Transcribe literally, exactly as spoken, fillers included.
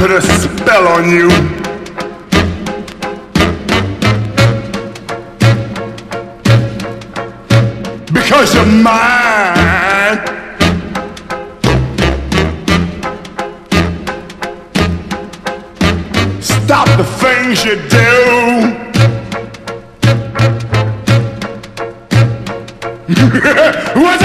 put a spell on you. Because you're mine. Stop the things you do. What's